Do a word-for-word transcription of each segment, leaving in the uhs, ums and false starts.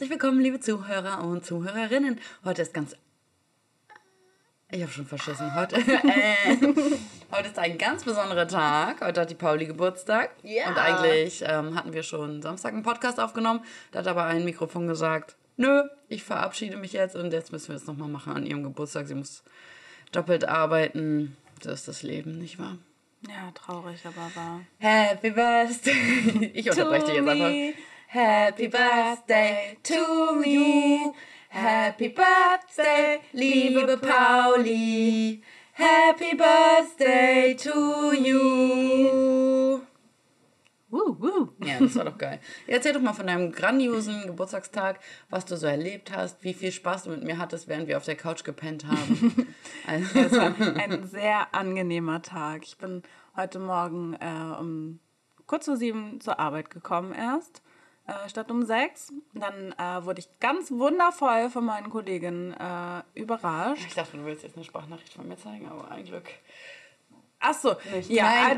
Herzlich willkommen, liebe Zuhörer und Zuhörerinnen. Heute ist ganz... Ich habe schon verschissen. Heute, äh, heute ist ein ganz besonderer Tag. Heute hat die Pauli Geburtstag. Ja. Und eigentlich ähm, hatten wir schon Samstag einen Podcast aufgenommen. Da hat aber ein Mikrofon gesagt, nö, ich verabschiede mich jetzt und jetzt müssen wir es nochmal machen an ihrem Geburtstag. Sie muss doppelt arbeiten. So ist das Leben, nicht wahr? Ja, traurig, aber wahr. Happy Birthday. Ich unterbreche dich jetzt einfach. Happy Birthday to me. Happy Birthday, liebe Pauli. Happy Birthday to you. Woo, woo. Ja, das war doch geil. Erzähl doch mal von deinem grandiosen Geburtstagstag, was du so erlebt hast, wie viel Spaß du mit mir hattest, während wir auf der Couch gepennt haben. Also, es war ein sehr angenehmer Tag. Ich bin heute Morgen äh, um kurz vor sieben zur Arbeit gekommen erst, äh, statt um sechs. Dann äh, wurde ich ganz wundervoll von meinen Kolleginnen äh, überrascht. Ich dachte, du willst jetzt eine Sprachnachricht von mir zeigen, aber ein Glück. Ach so, Nicht. ja, Nein,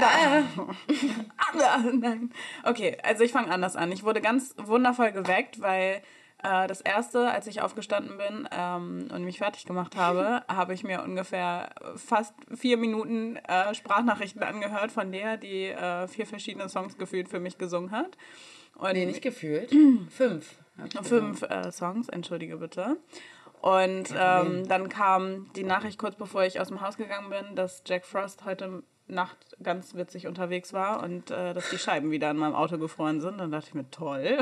Alter. Nein. Okay, also ich fange anders an. Ich wurde ganz wundervoll geweckt, weil äh, das erste, als ich aufgestanden bin ähm, und mich fertig gemacht habe, habe ich mir ungefähr fast vier Minuten äh, Sprachnachrichten angehört von der, die äh, vier verschiedene Songs gefühlt für mich gesungen hat. Und Nee, nicht gefühlt. Fünf. Fünf äh, Songs, entschuldige bitte. Und ähm, dann kam die Nachricht kurz bevor ich aus dem Haus gegangen bin, dass Jack Frost heute Nacht ganz witzig unterwegs war und äh, dass die Scheiben wieder in meinem Auto gefroren sind. Dann dachte ich mir, toll.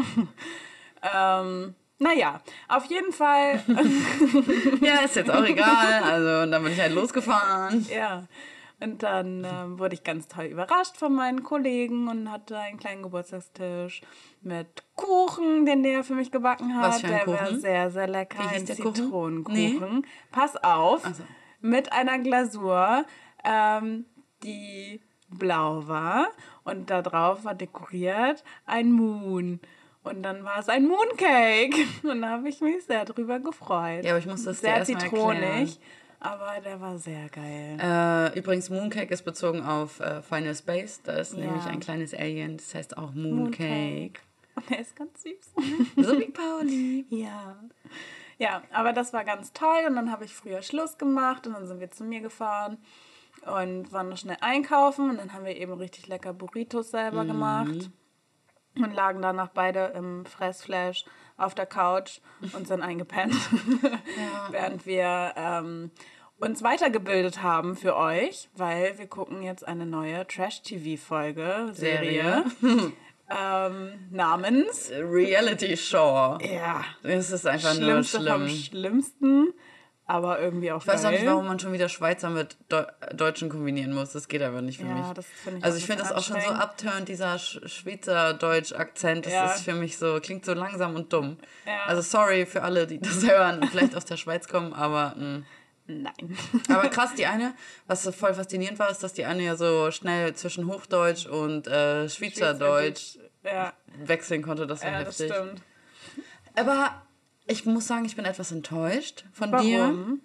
ähm, naja, auf jeden Fall. Ja, ist jetzt auch egal. Also, dann bin ich halt losgefahren. Ja. Und dann ähm, wurde ich ganz toll überrascht von meinen Kollegen und hatte einen kleinen Geburtstagstisch mit Kuchen, den der für mich gebacken hat. Was für ein der Kuchen? war sehr, sehr lecker. Wie hieß ein der Kuchen? Zitronenkuchen. Nee. Pass auf, Ach so. mit einer Glasur, ähm, die blau war. Und da drauf war dekoriert ein Moon. Und dann war es ein Mooncake. Und da habe ich mich sehr drüber gefreut. Ja, aber ich muss das dir sehr erstmal zitronig. erklären. Aber der war sehr geil. Äh, übrigens, Mooncake ist bezogen auf äh, Final Space. Da ist Ja. nämlich ein kleines Alien, das heißt auch Mooncake. Und der ist ganz süß. So wie Pauli. Ja. Ja, aber das war ganz toll. Und dann habe ich früher Schluss gemacht und dann sind wir zu mir gefahren und waren noch schnell einkaufen. Und dann haben wir eben richtig lecker Burritos selber Mhm. gemacht und lagen danach beide im Fressflash auf der Couch und sind eingepennt, Ja. während wir ähm, uns weitergebildet haben für euch, weil wir gucken jetzt eine neue Trash-T V-Folge, Serie, ähm, namens Reality Show. ja, Es ist einfach Schlimmste nur vom schlimm. Schlimmsten, aber irgendwie auch Ich weiß auch geil. nicht, warum man schon wieder Schweizer mit Deu- Deutschen kombinieren muss. Das geht einfach nicht für Ja, mich. das finde ich also auch ich ein finde das bisschen auch schon so anstrengend. abturnt, dieser Sch- Schweizerdeutsch-Akzent. Das Ja. ist für mich so, klingt so langsam und dumm. Ja. Also sorry für alle, die das hören und vielleicht aus der Schweiz kommen, aber mh. Nein. Aber krass, die eine, was so voll faszinierend war, ist, dass die eine ja so schnell zwischen Hochdeutsch und äh, Schweizerdeutsch Ja, wechseln konnte. Das war ja, das heftig. stimmt. Aber ich muss sagen, ich bin etwas enttäuscht von dir. Warum?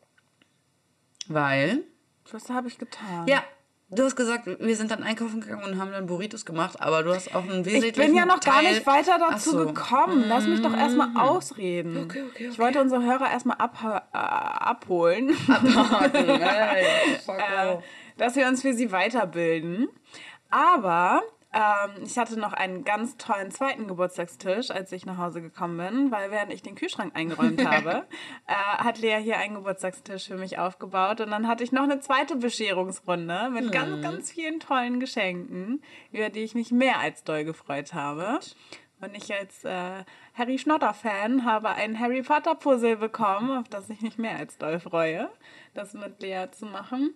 Weil, Was habe ich getan? ja, du hast gesagt, wir sind dann einkaufen gegangen und haben dann Burritos gemacht, aber du hast auch einen wesentlichen Ich bin ja noch gar Teil... nicht weiter Ach dazu so. gekommen. Lass mich doch erstmal ausreden. Okay, okay, Ich okay. wollte unsere Hörer erstmal abha- äh, abholen, Abhaken. Ey, fuck äh, off. dass wir uns für sie weiterbilden. Aber ähm, ich hatte noch einen ganz tollen zweiten Geburtstagstisch, als ich nach Hause gekommen bin, weil während ich den Kühlschrank eingeräumt habe, äh, hat Lea hier einen Geburtstagstisch für mich aufgebaut. Und dann hatte ich noch eine zweite Bescherungsrunde mit ganz, ganz vielen tollen Geschenken, über die ich mich mehr als doll gefreut habe. Und ich als äh, Harry Schnotter-Fan habe ein Harry Potter-Puzzle bekommen, auf das ich mich mehr als doll freue, das mit Lea zu machen.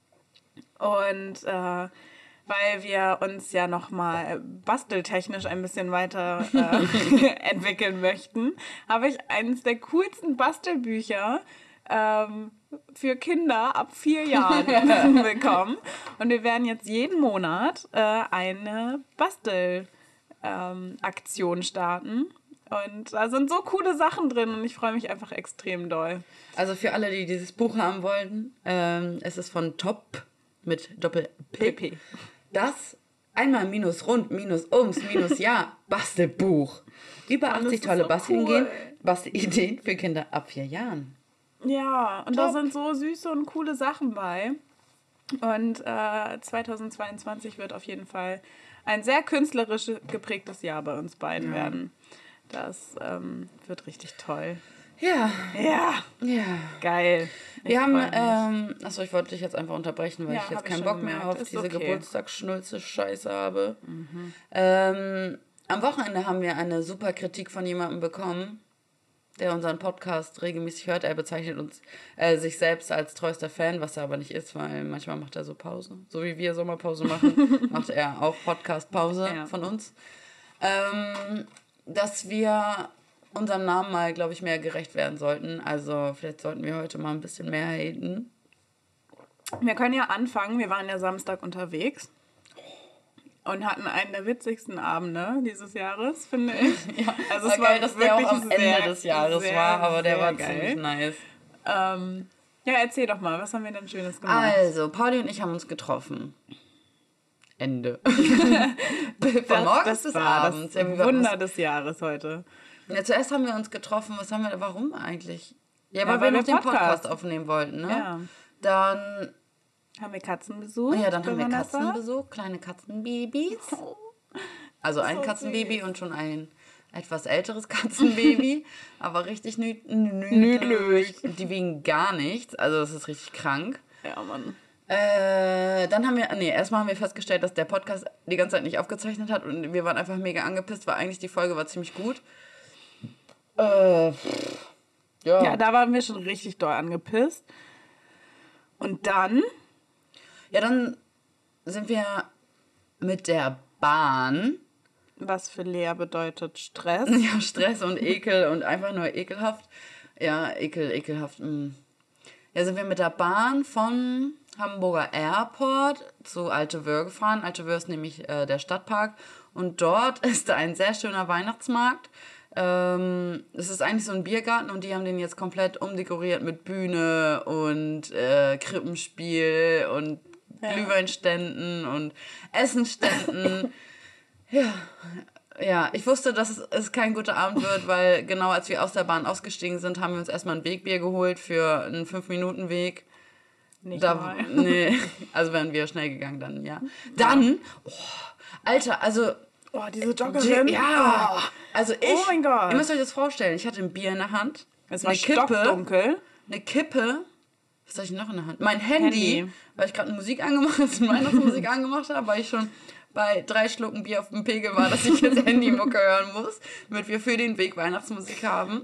Und äh, weil wir uns ja nochmal basteltechnisch ein bisschen weiter äh, entwickeln möchten, habe ich eines der coolsten Bastelbücher ähm, für Kinder ab vier Jahren bekommen. Und wir werden jetzt jeden Monat äh, eine Bastel ähm, Aktion starten. Und da sind so coole Sachen drin und ich freue mich einfach extrem doll. Also für alle, die dieses Buch haben wollten, ähm, es ist von Top mit Doppel-P. P P. Das Einmal minus rund, minus ums, minus ja, Bastelbuch. Über achtzig tolle so Bastelideen, cool. Bastelideen für Kinder ab vier Jahren. Ja, und da Top. sind so süße und coole Sachen bei. Und äh, zweitausendzweiundzwanzig wird auf jeden Fall ein sehr künstlerisch geprägtes Jahr bei uns beiden Ja. werden. Das ähm, wird richtig toll. Ja, Ja, ja. geil. Ich Wir haben, freu mich. ähm, achso, ich wollte dich jetzt einfach unterbrechen, weil Ja, ich jetzt hab ich keinen schon Bock mehr gemerkt. auf Ist diese okay. Geburtstagsschnulze-Scheiße habe. Ähm, am Wochenende haben wir eine super Kritik von jemandem bekommen, der unseren Podcast regelmäßig hört. Er bezeichnet uns äh, sich selbst als treuester Fan, was er aber nicht ist, weil manchmal macht er so Pause. So wie wir Sommerpause machen, macht er auch Podcast-Pause Ja. von uns. Ähm, dass wir unserem Namen mal, glaube ich, mehr gerecht werden sollten. Also vielleicht sollten wir heute mal ein bisschen mehr haten. Wir können ja anfangen. Wir waren ja Samstag unterwegs und hatten einen der witzigsten Abende dieses Jahres, finde ich. Ja, Also war es war geil, dass der auch wirklich am Ende sehr, des Jahres sehr, war, aber der sehr war geil. ziemlich nice. Ähm, ja, erzähl doch mal, was haben wir denn Schönes gemacht? Also, Pauli und ich haben uns getroffen. Ende. Von morgens das ist bis ah, abends. das Ja, wie war- Wunder des Jahres heute. Ja, zuerst haben wir uns getroffen. Was haben wir, warum eigentlich? Ja, Ja, weil, weil wir noch wir den Podcast Podcast aufnehmen wollten, ne? Ja. Dann, Haben wir Katzen besucht? ja, dann bei haben wir Vanessa? Katzenbesuch, kleine Katzenbabys. Also ein so Katzenbaby und schon ein etwas älteres Katzenbaby, aber richtig nü- nü- nüdlich. Die wiegen gar nichts, also das ist richtig krank. Ja, Mann. Äh, dann haben wir, nee, erstmal haben wir festgestellt, dass der Podcast die ganze Zeit nicht aufgezeichnet hat und wir waren einfach mega angepisst, weil eigentlich die Folge war ziemlich gut. Äh, pff, ja. Ja, da waren wir schon richtig doll angepisst. Und dann, Ja, dann sind wir mit der Bahn, was für Lea bedeutet Stress. ja, Stress und Ekel und einfach nur ekelhaft. Ja, ekel, ekelhaft. Mh. Ja, sind wir mit der Bahn von Hamburger Airport zu Alte Wöhr gefahren. Alte Wöhr ist nämlich äh, der Stadtpark und dort ist ein sehr schöner Weihnachtsmarkt. Ähm, es ist eigentlich so ein Biergarten und die haben den jetzt komplett umdekoriert mit Bühne und äh, Krippenspiel und Ja. Glühweinständen und Essenständen. Ja, ja, ich wusste, dass es, es kein guter Abend wird, weil genau als wir aus der Bahn ausgestiegen sind, haben wir uns erstmal ein Wegbier geholt für einen fünf Minuten Weg. Nicht Da, mal. nee, also wären wir schnell gegangen dann, ja. Dann, oh, Alter, also, Oh, diese Joggerin. ja, also ich, Oh mein Gott. ihr müsst euch das vorstellen, ich hatte ein Bier in der Hand, Es war eine Kippe, stockdunkel. eine Kippe, was hatte ich noch in der Hand? Mein Handy, Handy. weil ich gerade Musik angemacht, Weihnachtsmusik angemacht habe, weil ich schon bei drei Schlucken Bier auf dem Pegel war, dass ich jetzt Handymucke hören muss, damit wir für den Weg Weihnachtsmusik haben.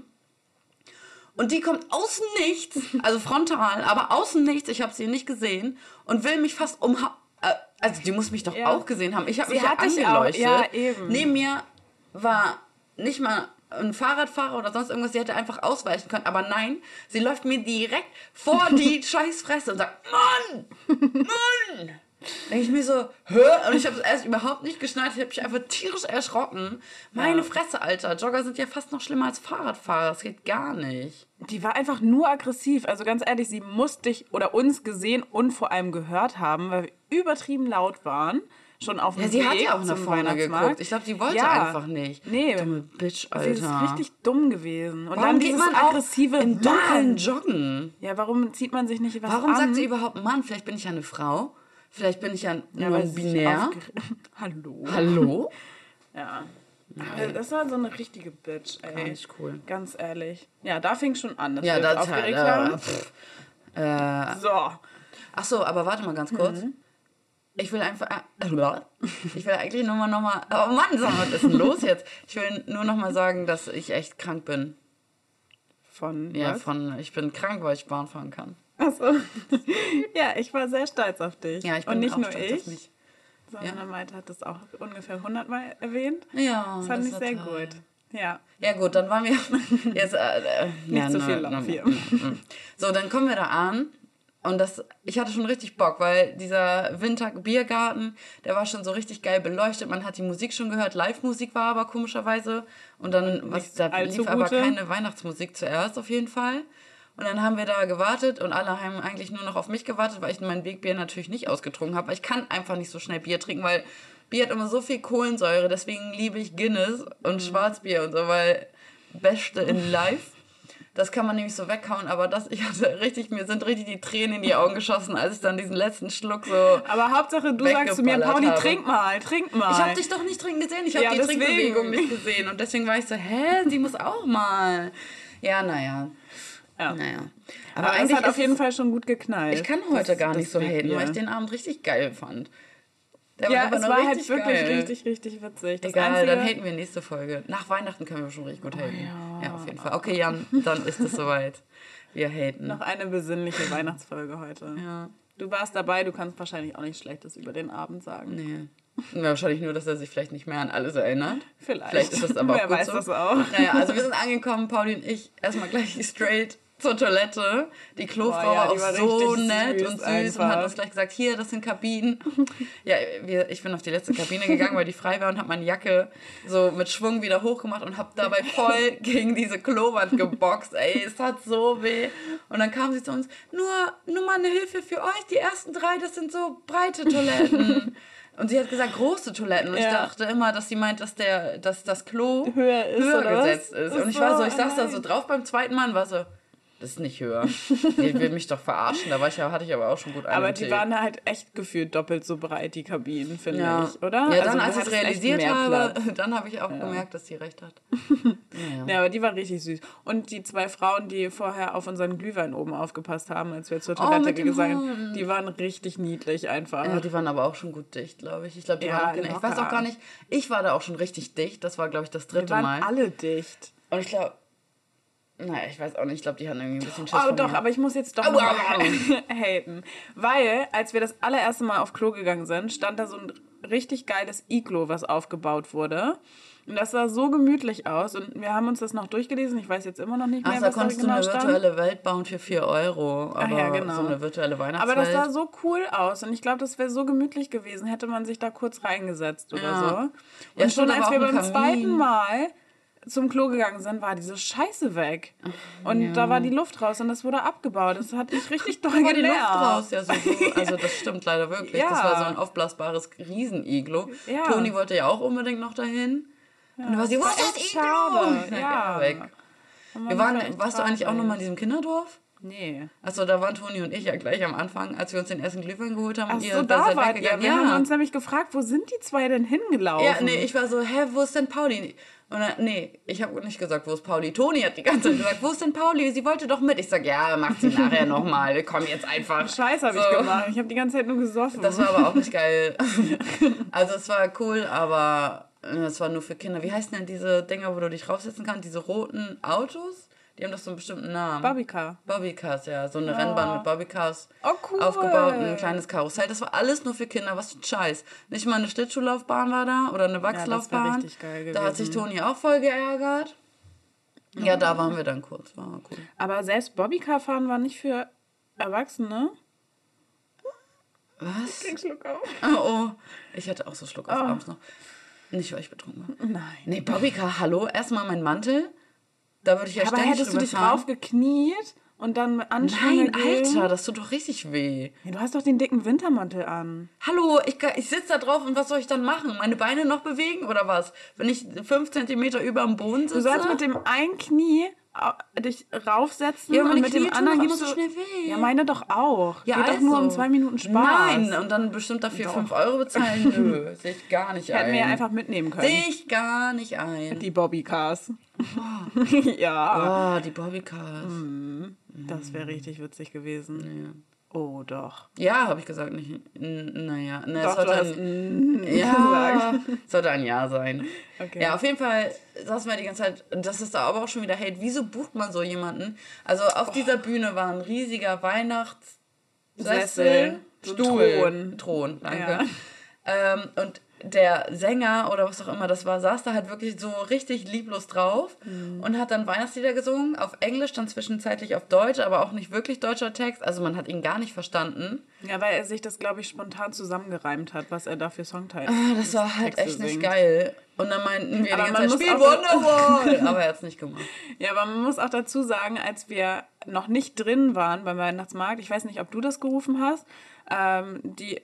Und die kommt aus dem Nichts, also frontal, aber aus dem Nichts, ich habe sie nicht gesehen und will mich fast umhauen. Also die muss mich doch Ja. auch gesehen haben. Ich habe Sie mich ja hat dich auch, angeleuchtet. ja, eben. Neben mir war nicht mal ein Fahrradfahrer oder sonst irgendwas. Sie hätte einfach ausweichen können. Aber nein, sie läuft mir direkt vor die Scheißfresse und sagt, Mann, Mann. Denke ich mir so, hä? Und ich habe es erst überhaupt nicht geschnallt. Ich habe mich einfach tierisch erschrocken. Meine Ja. Fresse, Alter. Jogger sind ja fast noch schlimmer als Fahrradfahrer. Das geht gar nicht. Die war einfach nur aggressiv. Also ganz ehrlich, sie muss dich oder uns gesehen und vor allem gehört haben, weil wir übertrieben laut waren. Schon auf dem Ja, sie Weg hat ja auch nach zum vorne Weihnachtsmarkt. geguckt. Ich glaube, die wollte Ja. einfach nicht. Nee. Dumme Bitch, Sie ist Alter. richtig dumm gewesen. Und Warum dann geht dieses man auch aggressive im Dunkeln Mann. joggen? Ja, warum zieht man sich nicht was Warum an? sagt sie überhaupt Mann? Vielleicht bin ich ja eine Frau. Vielleicht bin ich ja nur weil ein sie sich binär. aufger- Hallo. Hallo? Ja. Aber das war so eine richtige Bitch, ey. Gar nicht cool. Ganz ehrlich. Ja, da fing schon an, dass Ja, wir das jetzt ist halt, aufgeregt äh, waren. pff, äh, So. ach so, aber warte mal ganz kurz. Ich will einfach, äh, ich will eigentlich nur mal nochmal, oh Mann, sag mal, was ist denn los jetzt? Ich will nur nochmal sagen, dass ich echt krank bin. Von Ja, was? von, ich bin krank, weil ich Bahn fahren kann. Achso. Ja, ich war sehr stolz auf dich. Ja, ich bin Und nicht auch nur stolz ich, auf mich. sondern Ja. Malte hat das auch ungefähr hundertmal erwähnt. Ja, Das fand ich war sehr toll. gut. Ja. Ja gut, dann waren wir jetzt äh, äh, Nicht ja, zu ne, viel ne, Lauf hier. ne, ne. So, dann kommen wir da an und das, ich hatte schon richtig Bock, weil dieser Winter-Biergarten, der war schon so richtig geil beleuchtet. Man hat die Musik schon gehört, Live-Musik war aber komischerweise und dann was, nicht da allzu lief aber gute. keine Weihnachtsmusik zuerst auf jeden Fall. Und dann haben wir da gewartet und alle haben eigentlich nur noch auf mich gewartet, weil ich mein Wegbier natürlich nicht ausgetrunken habe. Weil ich kann einfach nicht so schnell Bier trinken, weil Bier hat immer so viel Kohlensäure, deswegen liebe ich Guinness und mhm. Schwarzbier und so, weil Beste in Life. Das kann man nämlich so weghauen, aber das, ich hatte richtig, mir sind richtig die Tränen in die Augen geschossen, als ich dann diesen letzten Schluck so. Aber Hauptsache, du sagst zu mir, Pauli, habe. trink mal, trink mal. Ich habe dich doch nicht trinken gesehen, ich habe ja, die deswegen. Trinkbewegung nicht gesehen. Und deswegen war ich so, hä, sie muss auch mal. Ja, naja. Ja. Naja. Aber, aber eigentlich hat auf jeden Fall schon gut geknallt. Ich kann heute das, gar nicht so haten, weil ich den Abend richtig geil fand. Der ja, war es war halt wirklich geil. richtig, richtig witzig. Das Egal, Einzige... dann haten wir nächste Folge. Nach Weihnachten können wir schon richtig gut haten. Oh, ja. ja, auf jeden Fall. Okay, Jan, dann ist es soweit. Wir haten. Noch eine besinnliche Weihnachtsfolge heute. Ja. Du warst dabei, du kannst wahrscheinlich auch nichts Schlechtes über den Abend sagen. Nee. Ja, wahrscheinlich nur, dass er sich vielleicht nicht mehr an alles erinnert. Vielleicht. Vielleicht ist das aber auch Wer gut weiß so. das auch. Naja, also wir sind angekommen, Pauli und ich, erstmal gleich straight zur Toilette. Die Klofrau Boah, ja, war die auch war so richtig nett süß und süß einfach. und hat uns gleich gesagt, hier, das sind Kabinen. Ja, wir, ich bin auf die letzte Kabine gegangen, weil die frei war und habe meine Jacke so mit Schwung wieder hochgemacht und habe dabei voll gegen diese Klowand geboxt. Ey, es hat so weh. Und dann kam sie zu uns, nur, nur mal eine Hilfe für euch, die ersten drei, das sind so breite Toiletten. Und sie hat gesagt, große Toiletten. Und ja. ich dachte immer, dass sie meint, dass, der, dass das Klo höher, ist, höher oder gesetzt was? ist. Und ich war so, ich saß da so drauf beim zweiten Mal und war so, das ist nicht höher. Die will mich doch verarschen. Da war ich ja, hatte ich aber auch schon gut einen. Aber die waren halt echt gefühlt doppelt so breit, die Kabinen, finde ja. ich, oder? Ja, dann, also, als ich es realisiert habe, dann habe ich auch ja. gemerkt, dass sie recht hat. Naja. Ja, aber die war richtig süß. Und die zwei Frauen, die vorher auf unseren Glühwein oben aufgepasst haben, als wir zur Toilette oh, gegangen sind, die waren richtig niedlich einfach. Ja, die waren aber auch schon gut dicht, glaube ich. Ich glaube, die ja, waren auch, ich weiß auch gar nicht, ich war da auch schon richtig dicht. Das war, glaube ich, das dritte wir waren Mal. alle dicht. Und ich glaube, naja, ich weiß auch nicht. Ich glaube, die hatten irgendwie ein bisschen Schiss Oh, doch, aber ich muss jetzt doch noch mal haten. Weil, als wir das allererste Mal auf Klo gegangen sind, stand da so ein richtig geiles Iglo, was aufgebaut wurde. Und das sah so gemütlich aus. Und wir haben uns das noch durchgelesen. Ich weiß jetzt immer noch nicht mehr, Ach, was da konntest genau du eine stand. virtuelle Welt bauen für vier Euro. Aber Ach ja, genau. So eine virtuelle Weihnachtswelt. Aber das sah so cool aus. Und ich glaube, das wäre so gemütlich gewesen, hätte man sich da kurz reingesetzt oder ja. so. Und ja, schon als wir beim Kamin. zweiten Mal zum Klo gegangen sind, war diese Scheiße weg. Und ja. da war die Luft raus und das wurde abgebaut. Das hat mich richtig doll genervt. Die Luft raus, ja, so, so. Also das stimmt leider wirklich. Ja. Das war so ein aufblasbares Riesen-Iglo. Ja. Toni wollte ja auch unbedingt noch dahin. Ja. Und dann war sie, wo ist das Iglo? Schade. Ja, ja. weg. Wir waren, warst du eigentlich auch noch mal in diesem Kinderdorf? Nee. Achso, da waren Toni und ich ja gleich am Anfang, als wir uns den ersten Glühwein geholt haben. Ach und so, ihr da seid wart ihr. weggegangen. Wir ja. haben uns nämlich gefragt, wo sind die zwei denn hingelaufen? Ja, nee, ich war so, hä, wo ist denn Pauli? Und dann, nee, ich habe nicht gesagt, wo ist Pauli. Toni hat die ganze Zeit gesagt, wo ist denn Pauli? Sie wollte doch mit. Ich sag, ja, macht sie nachher nochmal. Komm jetzt einfach. Scheiß habe so. ich gemacht. Ich habe die ganze Zeit nur gesoffen. Das war aber auch nicht geil. Also es war cool, aber es war nur für Kinder. Wie heißen denn diese Dinger, wo du dich raufsetzen kannst? Diese roten Autos? Die haben doch so einen bestimmten Namen. Bobbycar. Bobbycars, ja. So eine ja. Rennbahn mit Bobbycars oh, cool. aufgebaut und ein kleines Karussell. Das war alles nur für Kinder. Was für ein Scheiß. Nicht mal eine Schlittschuhlaufbahn war da oder eine Wachslaufbahn. Ja, das war richtig geil gewesen. Da hat sich Toni auch voll geärgert. Ja, ja, da waren wir dann kurz. War cool. Aber selbst Bobbycar fahren war nicht für Erwachsene. Was? Ich krieg Schluck auf. Oh, oh. Ich hatte auch so Schluck auf oh. abends noch. Nicht, weil ich betrunken war. Nein. Nee, Bobbycar, hallo. Erstmal mein Mantel. Da würde ich ja aber ständig hättest du dich fahren. drauf gekniet und dann mit Anschwünge Nein, gehen? Alter, das tut doch richtig weh. Ja, du hast doch den dicken Wintermantel an. Hallo, ich, ich sitze da drauf und was soll ich dann machen? Meine Beine noch bewegen oder was? Wenn ich fünf Zentimeter über dem Boden sitze? Du sollst mit dem einen Knie dich raufsetzen ja, und mit Knie dem anderen gibst so du... schnell weh. Ja, meine doch auch. Ja, geht also. doch nur um zwei Minuten Spaß. Nein, und dann bestimmt dafür fünf Euro bezahlen? Nö, sehe ich gar nicht ein. Hätten wir ja einfach mitnehmen können. Sehe ich gar nicht ein. Die Bobbycars. Oh. ja. Oh, die Bobbycars. Mhm. Das wäre richtig witzig gewesen. Ja. Oh, doch. Ja, habe ich gesagt. Nicht, n- naja. Ne, doch, es sollte du hast ein, n- ja, sollte ein Ja sein. Okay. Ja, auf jeden Fall saßen wir die ganze Zeit, und das ist da aber auch schon wieder Hate. Wieso bucht man so jemanden? Also auf oh. dieser Bühne war ein riesiger Weihnachtssessel, so Stuhl, Thron. Thron, danke. Ja. Ähm, und der Sänger oder was auch immer das war, saß da halt wirklich so richtig lieblos drauf mhm. und hat dann Weihnachtslieder gesungen, auf Englisch, dann zwischenzeitlich auf Deutsch, aber auch nicht wirklich deutscher Text, also man hat ihn gar nicht verstanden. Ja, weil er sich das, glaube ich, spontan zusammengereimt hat, was er da für Songteile ah, das war halt Texte echt nicht singt. Geil. Und dann meinten wir aber die ganze Zeit, spiel auch Wonderwall! Aber er hat es nicht gemacht. Ja, aber man muss auch dazu sagen, als wir noch nicht drin waren beim Weihnachtsmarkt, ich weiß nicht, ob du das gerufen hast, ähm, die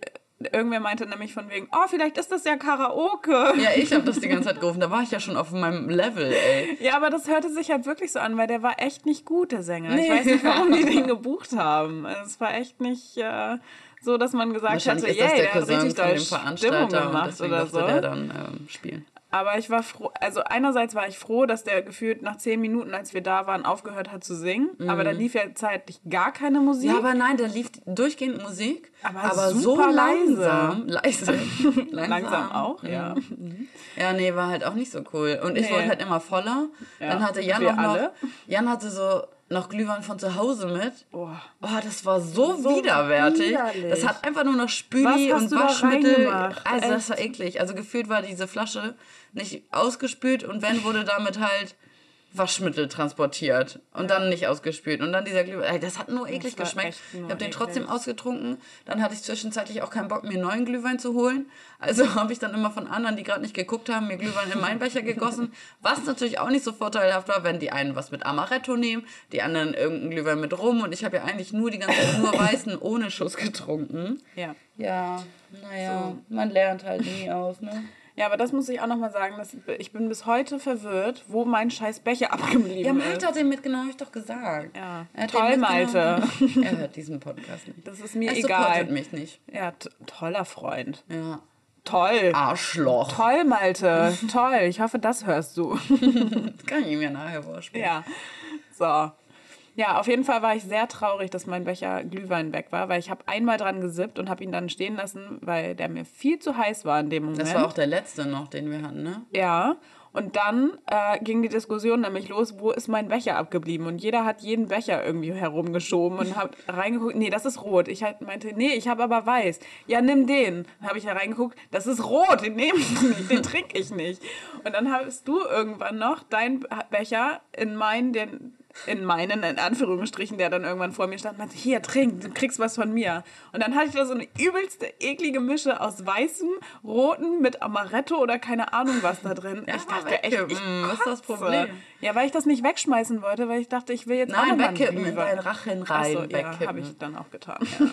irgendwer meinte nämlich von wegen, oh, vielleicht ist das ja Karaoke. Ja, ich habe das die ganze Zeit gerufen. Da war ich ja schon auf meinem Level, ey. Ja, aber das hörte sich halt wirklich so an, weil der war echt nicht gut, der Sänger. Nee. Ich weiß nicht, warum die den gebucht haben. Also es war echt nicht äh, so, dass man gesagt hätte, yay, yeah, der hat richtig doll Stimmung gemacht oder so. Der dann ähm, spielen. Aber ich war froh, also einerseits war ich froh, dass der gefühlt nach zehn Minuten, als wir da waren, aufgehört hat zu singen. Mhm. Aber da lief ja zeitlich gar keine Musik. Ja, aber nein, da lief durchgehend Musik. Aber, aber so langsam. Leise. langsam. langsam auch, ja. Mhm. Ja, nee, war halt auch nicht so cool. Und ich nee. wollte halt immer voller. Ja. Dann hatte Jan auch noch, Jan hatte so noch Glühwein von zu Hause mit. Oh, oh das war so, so widerwärtig. Widerlich. Das hat einfach nur noch Spüli und Waschmittel. Also das war eklig. Also gefühlt war diese Flasche nicht ausgespült und wenn, wurde damit halt Waschmittel transportiert und dann nicht ausgespült. Und dann dieser Glühwein, das hat nur eklig geschmeckt. Ich habe den trotzdem ausgetrunken. Dann hatte ich zwischenzeitlich auch keinen Bock, mir neuen Glühwein zu holen. Also habe ich dann immer von anderen, die gerade nicht geguckt haben, mir Glühwein in meinen Becher gegossen. Was natürlich auch nicht so vorteilhaft war, wenn die einen was mit Amaretto nehmen, die anderen irgendeinen Glühwein mit Rum. Und ich habe ja eigentlich nur die ganze Zeit nur weißen ohne Schuss getrunken. Ja. Ja, naja, so. Man lernt halt nie aus, ne? Ja, aber das muss ich auch nochmal sagen, dass ich bin bis heute verwirrt, wo mein scheiß Becher abgeblieben ist. Ja, Malte hat den mitgenommen, habe ich doch gesagt. Ja, toll, Malte. Er hört diesen Podcast nicht. Das ist mir er egal. Er supportet mich nicht. Ja, t- toller Freund. Ja. Toll. Arschloch. Toll, Malte. Toll. Ich hoffe, das hörst du. Das kann ich ihm ja nachher vorspielen. Ja. So. Ja, auf jeden Fall war ich sehr traurig, dass mein Becher Glühwein weg war, weil ich habe einmal dran gesippt und habe ihn dann stehen lassen, weil der mir viel zu heiß war in dem Moment. Das war auch der letzte noch, den wir hatten, ne? Ja, und dann äh, ging die Diskussion nämlich los, wo ist mein Becher abgeblieben? Und jeder hat jeden Becher irgendwie herumgeschoben und hat reingeguckt, nee, das ist rot. Ich halt meinte, nee, ich habe aber weiß. Ja, nimm den. Dann habe ich da reingeguckt, das ist rot, den nehme ich nicht, den trinke ich nicht. Und dann hast du irgendwann noch deinen Becher in meinen, den... in meinen, in Anführungsstrichen, der dann irgendwann vor mir stand, meinte, hier, trink, du kriegst was von mir. Und dann hatte ich da so eine übelste, eklige Mische aus weißem, roten mit Amaretto oder keine Ahnung was da drin. Ja, ich dachte echt, ich was ist das Problem? Ja, weil ich das nicht wegschmeißen wollte, weil ich dachte, ich will jetzt Nein, auch noch wegkippen, in deinen Rachen rein, Achso, wegkippen. Ja, habe ich dann auch getan. Ja.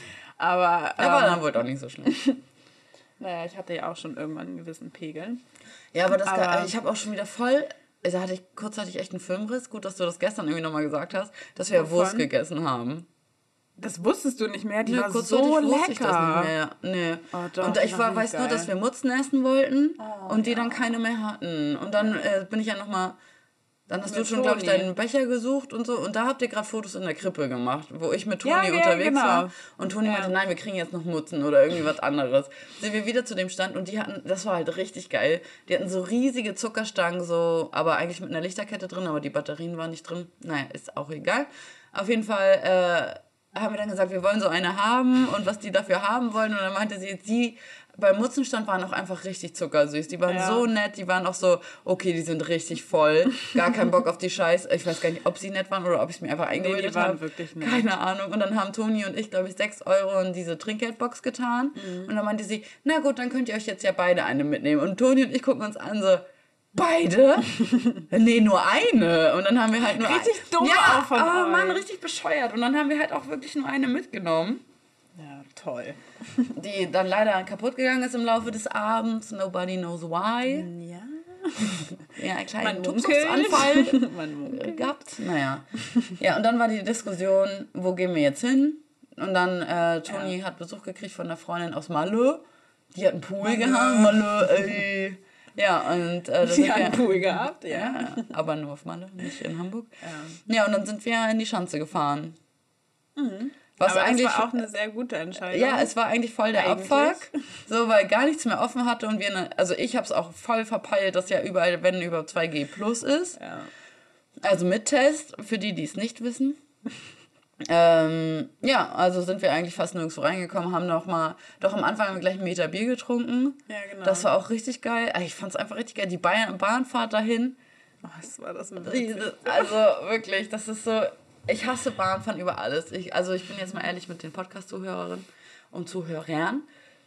Aber, ähm, aber dann wurde auch nicht so schlimm. Naja, ich hatte ja auch schon irgendwann einen gewissen Pegel. Ja, aber, das aber kann, ich habe auch schon wieder voll... Da hatte ich kurzzeitig echt einen Filmriss. Gut, dass du das gestern irgendwie nochmal gesagt hast, dass wir ja Wurst gegessen haben. Das wusstest du nicht mehr? Die nee, war so lecker. Ich das nicht mehr. Nee. Oh, doch, und ich war, weiß geil. nur, dass wir Mutzen essen wollten oh, und die ja. dann keine mehr hatten. Und dann äh, bin ich ja nochmal... Dann hast mit du schon, glaube ich, deinen Becher gesucht und so. Und da habt ihr gerade Fotos in der Krippe gemacht, wo ich mit Toni ja, ja, unterwegs genau. war. Und Toni ja. meinte, nein, wir kriegen jetzt noch Mutzen oder irgendwie was anderes. Sind wir wieder zu dem Stand und die hatten, das war halt richtig geil. Die hatten so riesige Zuckerstangen, so, aber eigentlich mit einer Lichterkette drin, aber die Batterien waren nicht drin. Naja, ist auch egal. Auf jeden Fall äh, haben wir dann gesagt, wir wollen so eine haben und was die dafür haben wollen. Und dann meinte sie, sie... Beim Mutzenstand waren auch einfach richtig zuckersüß. Die waren ja. so nett, die waren auch so, okay, die sind richtig voll. Gar keinen Bock auf die Scheiße. Ich weiß gar nicht, ob sie nett waren oder ob ich es mir einfach eingebildet nee, die waren habe. Wirklich nett. Keine Ahnung. Und dann haben Toni und ich, glaube ich, sechs Euro in diese Trinkgeldbox getan. Mhm. Und dann meinte sie, na gut, dann könnt ihr euch jetzt ja beide eine mitnehmen. Und Toni und ich gucken uns an so, beide? Nee, nur eine. Und dann haben wir halt nur richtig ein... dumm ja, auch von aber euch. Mann, richtig bescheuert. Und dann haben wir halt auch wirklich nur eine mitgenommen. Ja, toll. Die dann leider kaputt gegangen ist im Laufe des Abends. Nobody knows why. Ja. Ja, einen kleinen Tobsuchtsanfall gehabt. Naja. Ja, und dann war die Diskussion, wo gehen wir jetzt hin? Und dann, äh, Toni ja. hat Besuch gekriegt von einer Freundin aus Malö. Die hat einen Pool Malö. gehabt. Malö, ey. Ja, und... Äh, die hat einen Pool gehabt, ja. ja. Aber nur auf Malö, nicht in Hamburg. Ja. Ja, und dann sind wir in die Schanze gefahren. Mhm. Was aber eigentlich, das war auch eine sehr gute Entscheidung. Ja, es war eigentlich voll der eigentlich. Abfuck, so, weil gar nichts mehr offen hatte und wir, ne, also ich habe es auch voll verpeilt, dass ja überall, wenn über zwei G plus ist, ja. also mit Test, für die, die es nicht wissen. ähm, ja, also sind wir eigentlich fast nirgendwo reingekommen, haben noch mal, doch am Anfang haben wir gleich einen Meter Bier getrunken. Ja, genau. Das war auch richtig geil. Ich fand es einfach richtig geil, die Bayern- Bahnfahrt dahin. Was war das? Also wirklich, das ist so... Ich hasse Bahnfahren über alles. Ich, also ich bin jetzt mal ehrlich mit den Podcast-Zuhörerinnen und Zuhörern.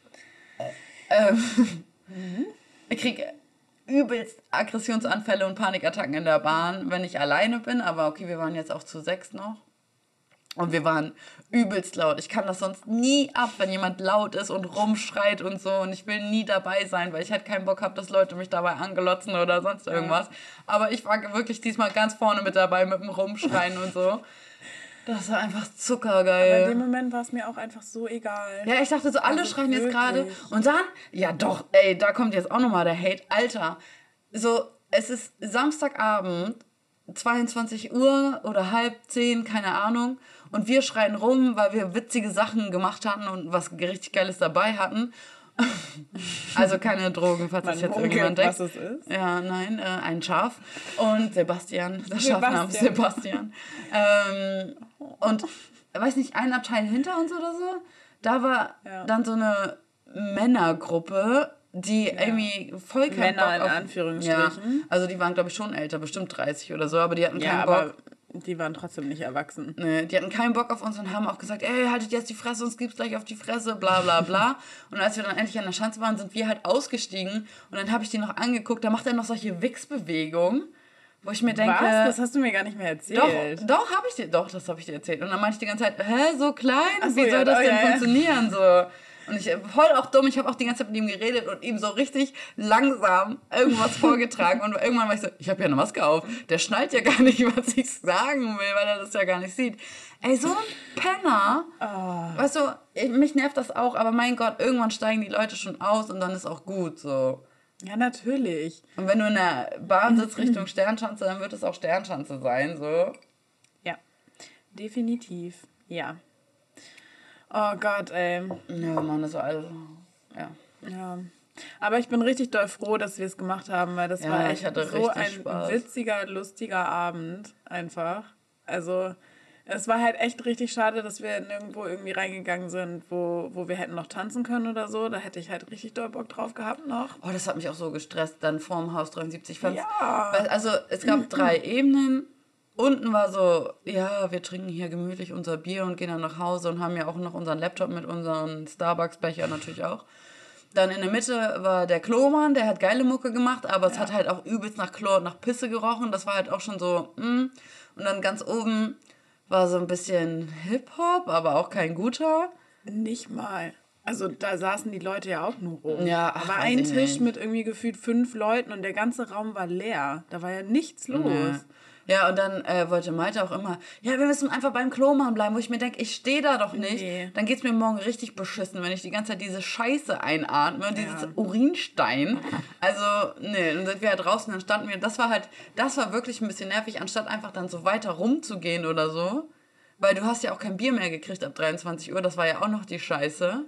Ähm, mhm. Ich kriege übelst Aggressionsanfälle und Panikattacken in der Bahn, wenn ich alleine bin. Aber okay, wir waren jetzt auch zu sechs noch. Und wir waren übelst laut. Ich kann das sonst nie ab, wenn jemand laut ist und rumschreit und so. Und ich will nie dabei sein, weil ich halt keinen Bock habe, dass Leute mich dabei anglotzen oder sonst irgendwas. Aber ich war wirklich diesmal ganz vorne mit dabei mit dem Rumschreien und so. Das war einfach zuckergeil. Aber in dem Moment war es mir auch einfach so egal. Ja, ich dachte so, alle also schreien wirklich. jetzt gerade. Und dann, ja doch, ey, da kommt jetzt auch nochmal der Hate. Alter, so, es ist Samstagabend, zweiundzwanzig Uhr oder halb zehn, keine Ahnung. Und wir schreien rum, weil wir witzige Sachen gemacht hatten und was richtig Geiles dabei hatten. Also keine Drogen, falls das jetzt irgendjemand denkt. Was es ist. Ja, nein, äh, ein Schaf. Und Sebastian, der Schafname Sebastian. ähm, und, weiß nicht, ein Abteil hinter uns oder so, da war ja. dann so eine Männergruppe, die ja. irgendwie voll keinen Männer Bock in auf, Anführungsstrichen. Ja, also die waren, glaube ich, schon älter, bestimmt dreißig oder so, aber die hatten keinen ja, Bock. Aber die waren trotzdem nicht erwachsen. Nee, die hatten keinen Bock auf uns und haben auch gesagt, ey, haltet jetzt die Fresse, uns gibt's gleich auf die Fresse, bla bla bla. Und als wir dann endlich an der Schanze waren, sind wir halt ausgestiegen und dann habe ich die noch angeguckt, da macht er noch solche Wichsbewegungen, wo ich mir denke... Was? Das hast du mir gar nicht mehr erzählt. Doch, doch, habe ich dir, doch, das habe ich dir erzählt. Und dann meinte ich die ganze Zeit, hä, so klein? So, Wie soll ja, das oh, denn ja, funktionieren? So. Und ich voll auch dumm, ich habe auch die ganze Zeit mit ihm geredet und ihm so richtig langsam irgendwas vorgetragen. Und irgendwann war ich so, ich habe ja eine Maske auf. Der schnallt ja gar nicht, was ich sagen will, weil er das ja gar nicht sieht. Ey, so ein Penner. Oh. Weißt du, ich, mich nervt das auch, aber mein Gott, irgendwann steigen die Leute schon aus und dann ist auch gut so. Ja, natürlich. Und wenn du in der Bahn sitzt Richtung Sternschanze, dann wird es auch Sternschanze sein, so. Ja, definitiv, ja. Oh Gott, ey. Ja, Mann, das war alles, ja. Ja, aber ich bin richtig doll froh, dass wir es gemacht haben, weil das ja, war echt so ein Spaß. witziger, lustiger Abend einfach. Also es war halt echt richtig schade, dass wir nirgendwo irgendwie reingegangen sind, wo, wo wir hätten noch tanzen können oder so. Da hätte ich halt richtig doll Bock drauf gehabt noch. Oh, das hat mich auch so gestresst, dann vorm Haus dreiundsiebzig. Fand's, ja. Weil, also es gab drei Ebenen. Unten war so, ja, wir trinken hier gemütlich unser Bier und gehen dann nach Hause und haben ja auch noch unseren Laptop mit unseren Starbucks-Becher natürlich auch. Dann in der Mitte war der Klomann, der hat geile Mucke gemacht, aber es ja. hat halt auch übelst nach Chlor und nach Pisse gerochen. Das war halt auch schon so, mh. Und dann ganz oben war so ein bisschen Hip-Hop, aber auch kein guter. Nicht mal. Also da saßen die Leute ja auch nur rum. Ja, da war ein Tisch nicht. mit irgendwie gefühlt fünf Leuten und der ganze Raum war leer. Da war ja nichts los. Nee. Ja, und dann äh, wollte Malte auch immer, ja, wir müssen einfach beim Klomann bleiben, wo ich mir denke, ich stehe da doch nicht. Nee. Dann geht's mir morgen richtig beschissen, wenn ich die ganze Zeit diese Scheiße einatme, ja. dieses Urinstein. Also, nee, dann sind wir halt draußen, dann standen wir, das war halt, das war wirklich ein bisschen nervig, anstatt einfach dann so weiter rumzugehen oder so. Weil du hast ja auch kein Bier mehr gekriegt ab dreiundzwanzig Uhr, das war ja auch noch die Scheiße.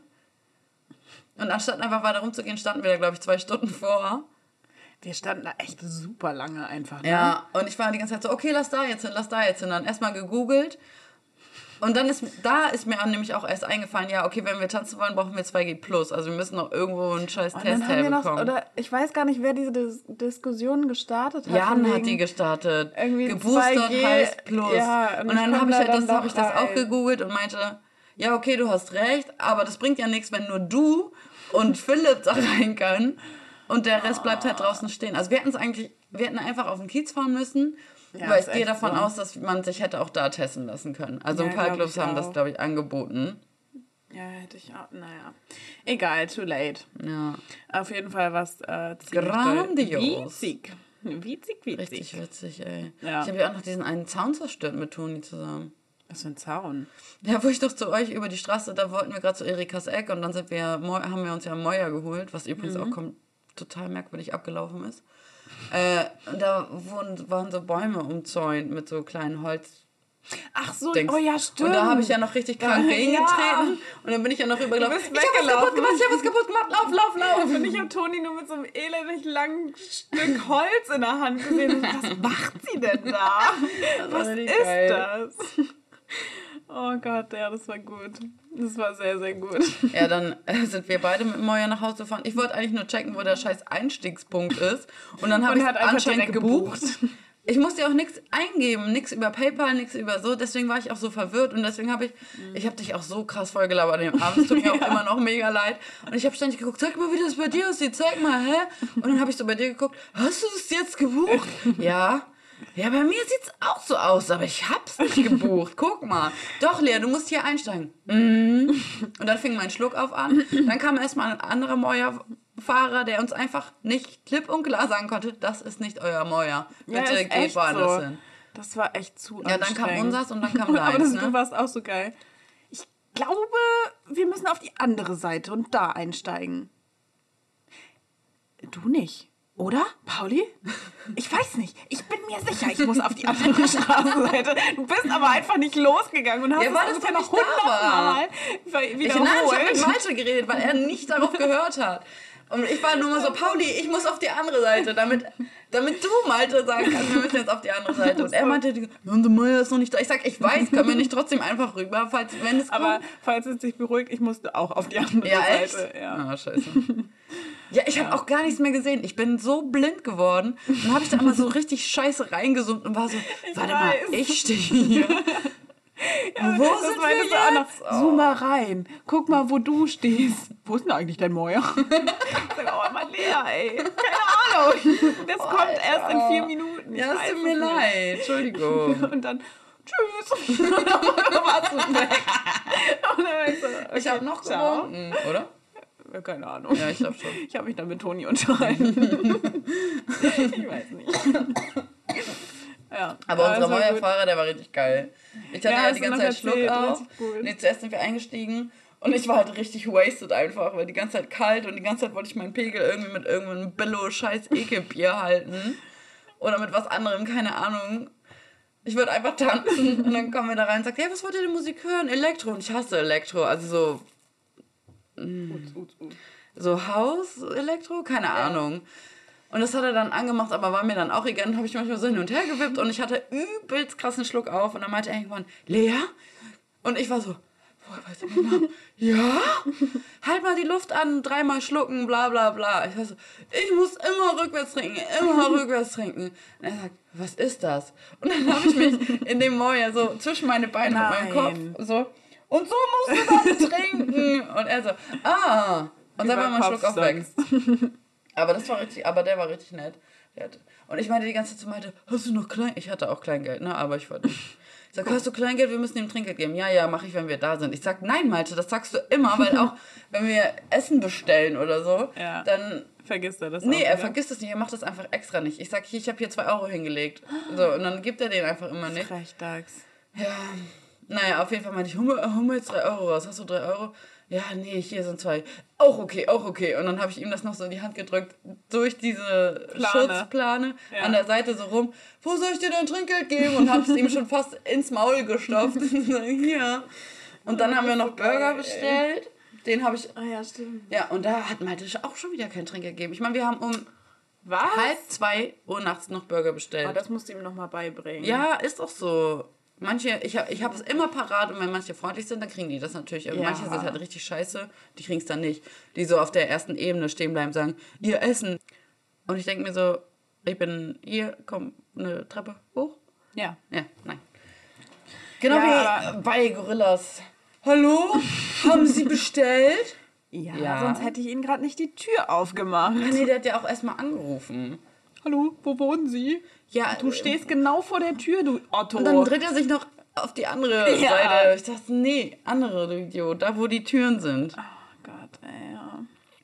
Und anstatt einfach weiter rumzugehen, standen wir da, glaube ich, zwei Stunden vor. Wir standen da echt super lange einfach. Ne? Ja, und ich war die ganze Zeit so, okay, lass da jetzt hin, lass da jetzt hin. Dann erstmal gegoogelt. Und dann ist, da ist mir nämlich auch erst eingefallen, ja, okay, wenn wir tanzen wollen, brauchen wir zwei G plus. Also wir müssen noch irgendwo einen scheiß und Test herbekommen. Oder ich weiß gar nicht, wer diese Dis- Diskussion gestartet hat. Jan hat die gestartet. Irgendwie Geboostert zwei G heißt plus. Ja, und, und dann habe ich, halt das, hab ich das auch gegoogelt und meinte, ja, okay, du hast recht, aber das bringt ja nichts, wenn nur du und Philipp da rein können. Und der Rest bleibt halt draußen stehen. Also wir hätten es eigentlich, wir hätten einfach auf den Kiez fahren müssen, ja, weil ich gehe davon so. aus, dass man sich hätte auch da testen lassen können. Also ja, ein paar Clubs haben das, glaube ich, angeboten. Ja, hätte ich auch, naja. Egal, too late. Ja. Auf jeden Fall was äh, grandios. Witzig. Witzig, witzig. Richtig witzig, ey. Ja. Ich habe ja auch noch diesen einen Zaun zerstört mit Toni zusammen. Was für ein Zaun? Ja, wo ich doch zu euch über die Straße, da wollten wir gerade zu Erikas Eck und dann sind wir, haben wir uns ja Moja geholt, was übrigens mhm. auch kommt. total merkwürdig abgelaufen ist. Äh, da wurden, waren so Bäume umzäunt mit so kleinen Holz. Ach so, Dings. oh ja, stimmt. Und da habe ich ja noch richtig krank gegengetreten. Ja. Und dann bin ich ja noch rübergelaufen. Ich habe was kaputt gemacht, ich habe was kaputt gemacht. Lauf, lauf, lauf. Und ich habe Toni nur mit so einem elendig langen Stück Holz in der Hand gesehen. Was macht sie denn da? Was ist geil. das? Oh Gott, ja, das war gut. Das war sehr, sehr gut. Ja, dann äh, sind wir beide mit Moja nach Hause gefahren. Ich wollte eigentlich nur checken, wo der scheiß Einstiegspunkt ist. Und dann habe ich es anscheinend gebucht. Ich musste ja auch nichts eingeben, nichts über PayPal, nichts über so. Deswegen war ich auch so verwirrt und deswegen habe ich, mhm. ich habe dich auch so krass vollgelabert an dem Abend. Es tut mir auch immer noch mega leid. Und ich habe ständig geguckt, zeig mal, wie das bei dir aussieht, zeig mal, hä? Und dann habe ich so bei dir geguckt, hast du es jetzt gebucht? Ja. Ja, bei mir sieht's auch so aus, aber ich hab's nicht gebucht. Guck mal. Doch, Lea, du musst hier einsteigen. Mhm. Und dann fing mein Schluckauf an. Dann kam erstmal ein anderer Mäuerfahrer, der uns einfach nicht klipp und klar sagen konnte, das ist nicht euer Mäuer. Bitte Ja, ist geht echt woanders so. hin. Das war echt zu Ja, dann kam anstrengend. unsers und dann kam deins. Aber das, ne? du warst auch so geil. Ich glaube, wir müssen auf die andere Seite und da einsteigen. Du nicht, oder, Pauli? Ich weiß nicht. Ich bin mir sicher, ich muss auf die andere Straßenseite. Du bist aber einfach nicht losgegangen und hast Ja, es weil das ungefähr doch noch nicht da war. hundertmal Ich, nein, ich habe mit wiederholt. Malte geredet, weil er nicht darauf gehört hat. Und ich war nur mal so, Pauli, ich muss auf die andere Seite, damit, damit du, Malte, sagen kannst, wir müssen jetzt auf die andere Seite. Und er meinte, ja, der Meier ist noch nicht da. Ich sag, ich weiß, können wir nicht trotzdem einfach rüber, falls, wenn es kommt. Aber falls es sich beruhigt, ich musste auch auf die andere Ja, echt? Seite. Ja, Ah, scheiße. Ja, ich habe auch gar nichts mehr gesehen. Ich bin so blind geworden. Und dann habe ich da immer so richtig scheiße reingezoomt und war so, warte mal, weiß. ich stehe hier. Ja, Wo das sind meintest wir du auch noch. jetzt? Oh. Zoom mal rein. Guck mal, wo du stehst. Wo ist denn eigentlich dein Mäuer? Ich sag, oh Mann, Lea, ey. Keine Ahnung. Das kommt Alter. erst in vier Minuten. Ich Ja, es weiß tut es mir nicht. leid. Entschuldigung. Und dann, tschüss. Und dann warst du weg. Und dann war ich so, okay, Ich habe noch ciao. gewonnen, oder? Ja, keine Ahnung. Ja, ich glaube schon. Ich habe mich dann mit Toni unterhalten. Ich weiß nicht. Ja. Aber ja, unser das war gut. Mäuerfahrer, der war richtig geil. Ich hatte Ja, ja, hast die du ganze noch Zeit Schluck erzählt, auf. richtig gut. Nee, zuerst sind wir eingestiegen und ich war halt richtig wasted einfach, weil die ganze Zeit kalt und die ganze Zeit wollte ich meinen Pegel irgendwie mit irgendeinem Billo-Scheiß-Ekelbier halten. Oder mit was anderem, keine Ahnung. Ich würde einfach tanzen und dann kommen wir da rein und sagt, ja, was wollt ihr denn Musik hören? Elektro. Und ich hasse Elektro, also so, Uts, uts, uts. so Haus-Elektro, keine Ahnung. Und das hat er dann angemacht, aber war mir dann auch egal. Dann habe ich manchmal so hin und her gewippt und ich hatte übelst krassen Schluck auf. Und dann meinte er irgendwann, Lea? Und ich war so, woher weiß ich Mama? Ja? Halt mal die Luft an, dreimal schlucken, bla bla bla. Ich war so, ich muss immer rückwärts trinken, immer rückwärts trinken. Und er sagt, was ist das? Und dann habe ich mich in dem Mäuer so zwischen meine Beine und meinen Nein. Kopf so, und so musst du dann trinken. Und er so, ah. Und dann war mein Schluck auch weg. Aber das war richtig, aber der war richtig nett. Der hatte, und ich meinte die ganze Zeit zu Malte, hast du noch Kleingeld? Ich hatte auch Kleingeld, ne? Aber ich war nicht. Ich sag, hast du Kleingeld? Wir müssen ihm Trinkgeld geben. Ja, ja, mache ich, wenn wir da sind. Ich sag, nein, Malte, das sagst du immer, weil auch, wenn wir Essen bestellen oder so, Ja. dann. Vergisst er das Nee, auch er wieder? vergisst es nicht, er macht das einfach extra nicht. Ich sag, hier, ich habe hier zwei Euro hingelegt. So, und dann gibt er den einfach immer nicht. Frechdachs. Ja, naja, auf jeden Fall meinte ich, hol mir, hol mir jetzt drei Euro raus. Hast du drei Euro? Ja, nee, hier sind zwei. Auch okay, auch okay. Und dann habe ich ihm das noch so in die Hand gedrückt, durch diese Plane. Schutzplane Ja. an der Seite so rum. Wo soll ich dir denn Trinkgeld geben? Und habe es ihm schon fast ins Maul gestopft. Hier. Und dann haben wir noch Burger bestellt. Den habe ich... Ah ja, stimmt. Ja, und da hat Malte auch schon wieder kein Trinkgeld gegeben. Ich meine, wir haben um Was? halb zwei Uhr nachts noch Burger bestellt. Oh, das musst du ihm nochmal beibringen. Ja, ist doch so. Manche, ich habe ich hab es immer parat und wenn manche freundlich sind, dann kriegen die das natürlich. Und Ja. manche sind halt richtig scheiße, die kriegen es dann nicht. Die so auf der ersten Ebene stehen bleiben und sagen, ihr Essen. Und ich denke mir so, ich bin hier, komm, eine Treppe hoch. Ja. Ja, nein. Genau Ja, wie bei Gorillas. Hallo? Haben Sie bestellt? Ja, Ja. sonst hätte ich Ihnen gerade nicht die Tür aufgemacht. Ah, nee, der hat ja auch erstmal angerufen. Hallo, wo wohnen Sie? Ja, Du stehst genau vor der Tür, du Otto. Und dann dreht er sich noch auf die andere Ja. Seite. Ich dachte, nee, andere, du Idiot, da wo die Türen sind. Oh Gott, ey, ja.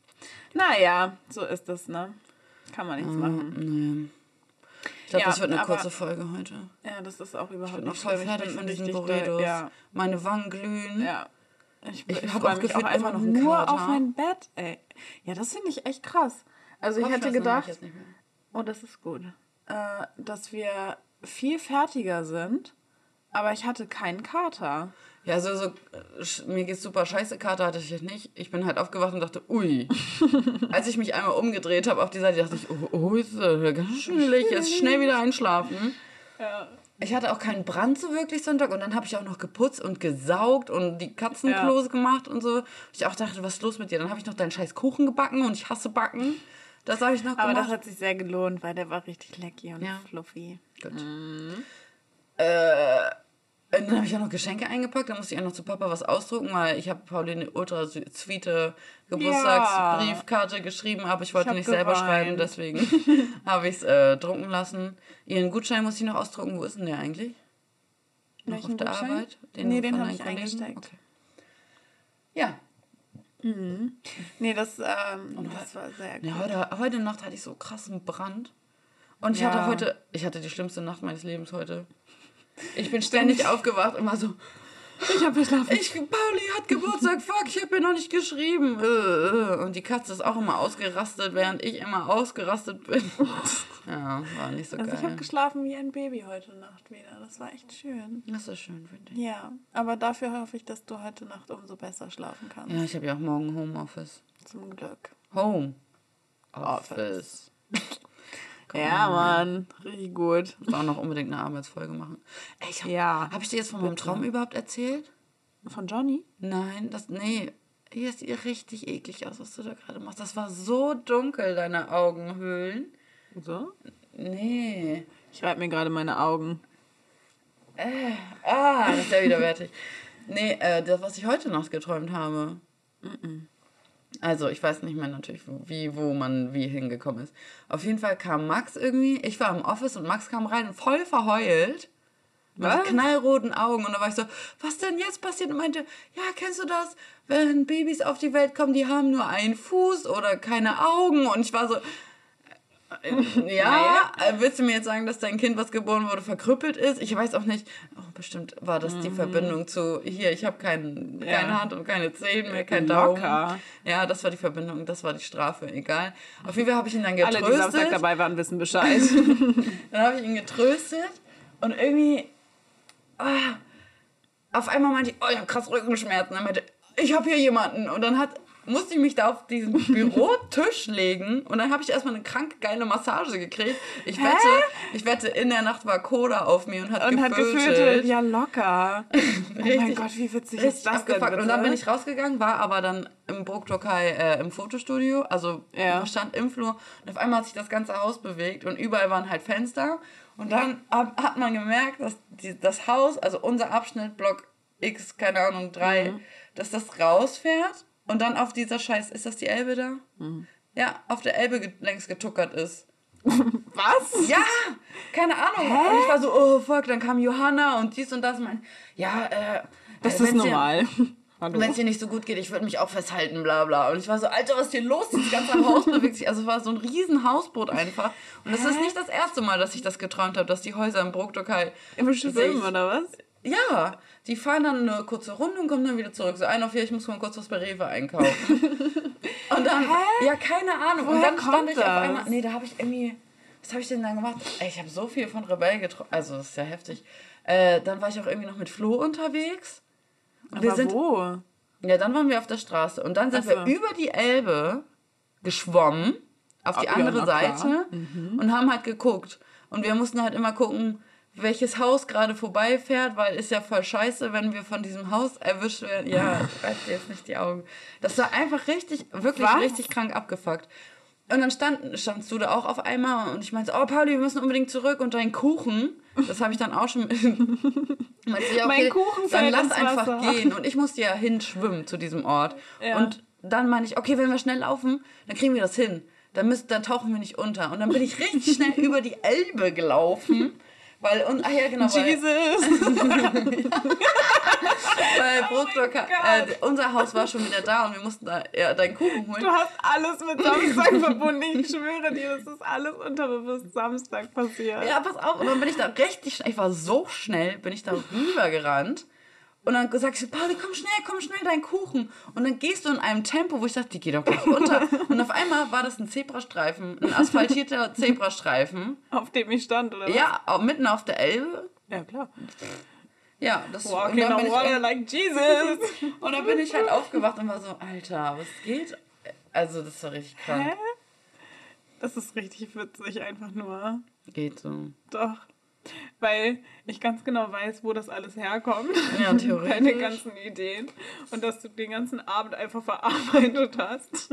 Naja, so ist es, ne? Kann man nichts machen. Nee. Ich glaube, Ja, das wird eine aber- kurze Folge heute. Ja, das ist auch überhaupt Ich bin noch nicht voll schlimm. Ich fertig bin von diesen richtig Burritos. doll- Ja, Meine Wangen glühen. ja. Ich, Ich ich hab freue auch mich gefühlt auch immer einfach noch einen nur Kater. auf mein Bett, ey. Ja, das finde ich echt krass. Also ich hätte Kopfschmerzen habe ich gedacht, jetzt nicht mehr. oh, das ist gut, äh, dass wir viel fertiger sind, aber ich hatte keinen Kater. Ja, so, so, äh, sch- mir geht's super scheiße, Kater hatte ich jetzt nicht. Ich bin halt aufgewacht und dachte, ui. Als ich mich einmal umgedreht habe auf die Seite, dachte ich, oh, oh ist äh, ganz schwierig, jetzt schnell wieder einschlafen. Ja. Ich hatte auch keinen Brand so wirklich Sonntag und dann habe ich auch noch geputzt und gesaugt und die Katzenklos gemacht und so. Ich auch dachte, was ist los mit dir? Dann habe ich noch deinen scheiß Kuchen gebacken und ich hasse Backen. Das habe ich noch Aber das gemacht. hat sich sehr gelohnt, weil der war richtig lecky und Ja. fluffy. Gut. Äh, Und dann habe ich auch noch Geschenke eingepackt, dann musste ich auch noch zu Papa was ausdrucken, weil ich habe Pauline eine ultra sweete Geburtstagsbriefkarte geschrieben, aber ich wollte Ich hab nicht selber geweint. schreiben, deswegen habe ich es äh, drucken lassen. Ihren Gutschein muss ich noch ausdrucken. Wo ist denn der eigentlich? Noch Welchen auf der Gutschein? Arbeit? Nee, den von hab deinen ich Kollegen? eingesteckt. Okay. Ja. Nee, das, ähm, das war sehr gut. Ja, heute, heute Nacht hatte ich so krassen Brand. Und ich Ja. hatte heute, ich hatte die schlimmste Nacht meines Lebens heute. Ich bin ständig aufgewacht, immer so, Ich habe verschlafen. ich, Pauli hat Geburtstag, fuck, ich habe mir noch nicht geschrieben. Äh, äh. Und die Katze ist auch immer ausgerastet, während ich immer ausgerastet bin. Ja, war nicht so Also ich habe geil. geschlafen wie ein Baby heute Nacht wieder. Das war echt schön. Das ist schön, finde ich. Ja, aber dafür hoffe ich, dass du heute Nacht umso besser schlafen kannst. Ja, ich habe ja auch morgen Homeoffice. Zum Glück. Home. Office. Office. Ja, Mann. Richtig gut. Ich muss auch noch unbedingt eine Arbeitsfolge machen. Ey, ich hab, Ja. Habe ich dir jetzt von meinem Traum überhaupt erzählt? Von Johnny? Nein, das, nee. Hier sieht richtig eklig aus, was du da gerade machst. Das war so dunkel, deine Augenhöhlen. So? Nee. Ich reibe mir gerade meine Augen. Äh, ah, das ist ja widerwärtig. Nee, äh, das, was ich heute Nacht geträumt habe. Also, ich weiß nicht mehr natürlich, wie, wo man wie hingekommen ist. Auf jeden Fall kam Max irgendwie, ich war im Office und Max kam rein, voll verheult. Mit Was? knallroten Augen. Und da war ich so, was denn jetzt passiert? Und meinte, ja, kennst du das? Wenn Babys auf die Welt kommen, die haben nur einen Fuß oder keine Augen. Und ich war so, äh, ja, äh, willst du mir jetzt sagen, dass dein Kind, was geboren wurde, verkrüppelt ist? Ich weiß auch nicht, oh, bestimmt war das die Verbindung zu, hier, ich habe kein, Ja. keine Hand und keine Zähne mehr, kein Daumen. Locker. Ja, das war die Verbindung, das war die Strafe, egal. Auf jeden Fall habe ich ihn dann Alle, die Samstag getröstet. dabei waren, wissen Bescheid. Dann habe ich ihn getröstet und irgendwie, ah, auf einmal meinte ich, oh, ich habe krass Rückenschmerzen. Dann meinte, ich habe hier jemanden. Und dann hat, musste ich mich da auf diesen Bürotisch legen und dann habe ich erstmal eine krank geile Massage gekriegt. Ich wette, ich wette, in der Nacht war Coda auf mir und hat Und hat gevögelt. gefüttert. Ja, locker. Oh mein Richtig- Gott, wie witzig ist Richtig das denn, abgefuckt. bitte? Und dann bin ich rausgegangen, war aber dann im Brucktokai äh, im Fotostudio, also Ja. stand im Flur. Und auf einmal hat sich das ganze Haus bewegt und überall waren halt Fenster. Und dann hab, hat man gemerkt, dass die, das Haus, also unser Abschnitt, Block X, keine Ahnung, drei, Mhm. dass das rausfährt und dann auf dieser Scheiß, ist das die Elbe da? Mhm. Ja, auf der Elbe ge- längs getuckert ist. Was? Ja, keine Ahnung. Und ich war so, oh fuck, dann kam Johanna und dies und das. Und mein, ja, äh, Das äh, ist wenn's dir- normal. Hallo. Wenn es dir nicht so gut geht, ich würde mich auch festhalten, bla bla. Und ich war so, Alter, was ist hier los? Das ganze Haus bewegt sich. Also es war so ein riesen Hausboot einfach. Und das ist nicht das erste Mal, dass ich das geträumt habe, dass die Häuser im Brucktokai Im Schwimmen, oder was? ja, die fahren dann eine kurze Runde und kommen dann wieder zurück. So ein auf vier, ich muss mal kurz was bei Rewe einkaufen. Und dann, ja, keine Ahnung. und Woher dann stand kommt ich auf das? einmal, nee, da habe ich irgendwie, was habe ich denn dann gemacht? Ey, ich habe so viel von Rebell getroffen, also das ist ja heftig. Äh, dann war ich auch irgendwie noch mit Flo unterwegs. Und Aber wir sind, wo? ja, dann waren wir auf der Straße. Und dann sind Ach wir so. über die Elbe geschwommen, auf die Ah, ja, andere na klar. Seite und haben halt geguckt. Und wir mussten halt immer gucken, welches Haus gerade vorbeifährt, weil ist ja voll scheiße, wenn wir von diesem Haus erwischt werden. Ja, ich weiß dir jetzt nicht die Augen. Das war einfach richtig, wirklich Was? richtig krank abgefuckt. Und dann stand, standst du da auch auf einmal und ich meinte, oh Pauli, wir müssen unbedingt zurück und dein Kuchen, das habe ich dann auch schon mit, meinte, ja, Mein Kuchen dann fällt lass ins einfach Wasser. gehen. Und ich musste ja hinschwimmen zu diesem Ort. Ja. Und dann meine ich, okay, wenn wir schnell laufen, dann kriegen wir das hin. Dann, müssen, dann tauchen wir nicht unter. Und dann bin ich richtig schnell über die Elbe gelaufen. Weil, und, ach ja, genau, weil, Jesus! weil Bruckdock, Gott. äh, unser Haus war schon wieder da und wir mussten da ja, deinen Kuchen holen. Du hast alles mit Samstag verbunden. Ich schwöre dir, das ist alles unterbewusst Samstag passiert. Ja, pass auf. Und dann bin ich da richtig schnell, ich war so schnell, bin ich da rübergerannt. Und dann sagst du, Pauli, komm schnell, komm schnell, dein Kuchen. Und dann gehst du in einem Tempo, wo ich dachte, die geht doch gleich unter. Und auf einmal war das ein Zebrastreifen, ein asphaltierter Zebrastreifen. Auf dem ich stand, oder was? Ja, auch mitten auf der Elbe. Ja, klar. Ja, das und Walking dann on bin ich water like Jesus. Und dann bin ich halt aufgewacht und war so, Alter, was geht? Also, das war richtig krank. Hä? Das ist richtig witzig, einfach nur. Geht so. Doch. Weil ich ganz genau weiß, wo das alles herkommt. Ja, theoretisch. Deine ganzen Ideen. Und dass du den ganzen Abend einfach verarbeitet hast.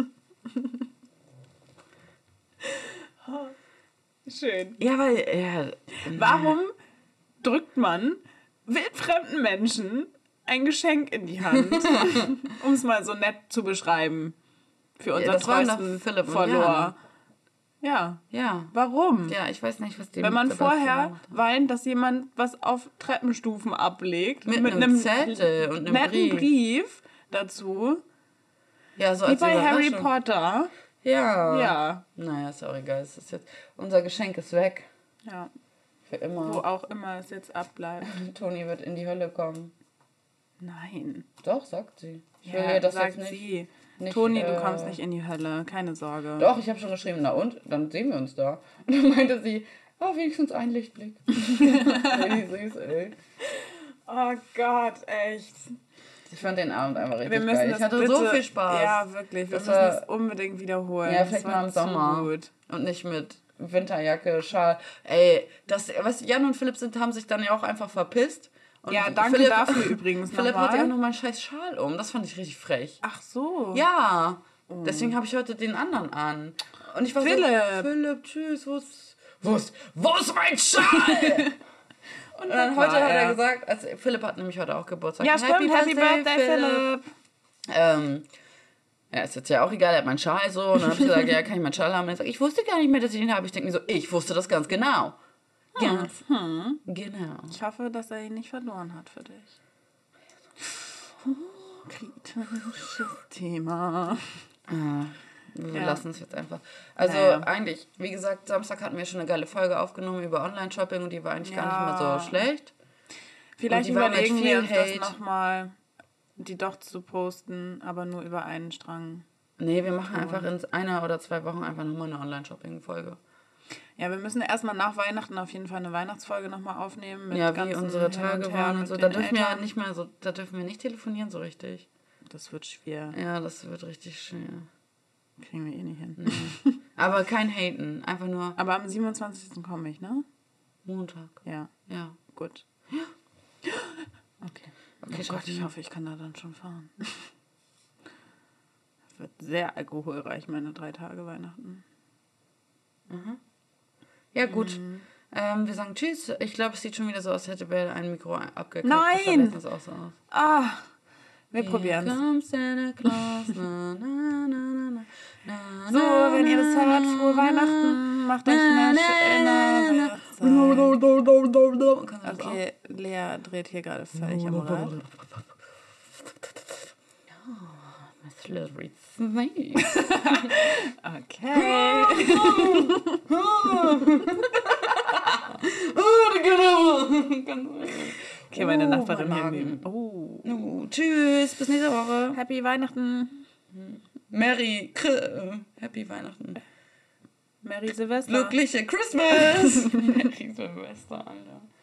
Schön. Ja, weil, ja. Warum drückt man wildfremden Menschen ein Geschenk in die Hand, um es mal so nett zu beschreiben. Für unseren das waren treuesten doch Philipp und Follower. Jana. Ja. Ja. Warum? Ja, ich weiß nicht, was die Wenn man mit Sebastian vorher gemacht haben. weint, dass jemand was auf Treppenstufen ablegt. Mit einem Zettel und einem netten Brief. Brief dazu. Ja, so Wie als bei Harry Überraschung. Potter. Ja. Ja. Naja, ist auch egal. Es ist jetzt, unser Geschenk ist weg. Ja. Für Wo immer. auch immer es jetzt abbleibt. Toni wird in die Hölle kommen. Nein. Doch, sagt sie. Ich will Ja, ihr das sagt jetzt nicht. sie. nicht, Toni, äh, du kommst nicht in die Hölle. Keine Sorge. Doch, ich habe schon geschrieben, na und? Dann sehen wir uns da. Und dann meinte sie, oh, wenigstens ein Lichtblick. Wie süß, ey. Oh Gott, echt. Ich fand den Abend einfach richtig Wir müssen geil. das Ich hatte bitte, so viel Spaß. Ja, wirklich. Wir Das müssen war- es unbedingt wiederholen. Ja, Das vielleicht war mal im zu Sommer. Gut. Und nicht mit Winterjacke, Schal. Ey, das, was Jan und Philipp sind, haben sich dann ja auch einfach verpisst. Und Ja, danke Philipp, dafür übrigens Philipp hat ja auch nochmal. nochmal einen scheiß Schal um. Das fand ich richtig frech. Ach so. Ja, deswegen habe ich heute den anderen an. Und ich war Philipp. so, Philipp, tschüss, wo ist, wo ist, wo ist mein Schal? Und dann war heute hat er er. gesagt, also Philipp hat nämlich heute auch Geburtstag. Ja, stimmt. Happy Birthday, Philipp. Ähm, ja, ist jetzt ja auch egal, er hat meinen Schal so. Und dann habe ich gesagt, ja, kann ich meinen Schal haben? Und er sagt, ich wusste gar nicht mehr, dass ich ihn habe. Ich denke mir so, ich wusste das ganz genau. Ganz Hm. genau. Ich hoffe, dass er ihn nicht verloren hat für dich. Kritisches Thema. Ah, wir Ja. lassen es jetzt einfach. Also Naja. eigentlich, wie gesagt, Samstag hatten wir schon eine geile Folge aufgenommen über Online-Shopping und die war eigentlich gar Ja. nicht mehr so schlecht. Vielleicht Und die war mit überlegen wir viel uns das Hate. nochmal, die doch zu posten, aber nur über einen Strang. Nee, wir machen einfach in einer oder zwei Wochen einfach nochmal eine Online-Shopping-Folge. Ja, wir müssen erstmal nach Weihnachten auf jeden Fall eine Weihnachtsfolge nochmal aufnehmen. Mit Ja, wie ganzen unsere Hin Tage und Her waren und mit so. den Da dürfen wir Eltern. nicht mehr so, da dürfen wir nicht telefonieren so richtig. Das wird schwer. Ja, das wird richtig schwer. Kriegen wir eh nicht hin. Aber kein Haten, einfach nur Aber am siebenundzwanzigsten komme ich, ne? Montag. Ja, Ja. gut. Okay. Okay, Oh Gott, schaffen ich wir. hoffe, ich kann da dann schon fahren. Wird sehr alkoholreich, meine drei Tage Weihnachten. Ja, gut. Mhm. Ähm, wir sagen Tschüss. Ich glaube, es sieht schon wieder so aus, als hätte Bell ein Mikro abgekriegt. Nein! Das sah letztens auch so aus. Ah, wir Here probieren's. comes Santa Claus. Na, na, na, na, na, So, wenn ihr das hört, frohe Weihnachten. Macht euch eine schöne Weihnachtszeit. Kannst du das auch? Okay, Lea dreht hier gerade völlig am Rad. My slippery snake. Okay. Oh, genau. Okay, meine Oh, Nachbarin mein hier Magen. neben. Oh. Oh, tschüss, bis nächste Woche. Happy Weihnachten. Merry Kr- Happy Weihnachten. Merry Silvester. Glückliche Christmas. Merry Silvester, Alter.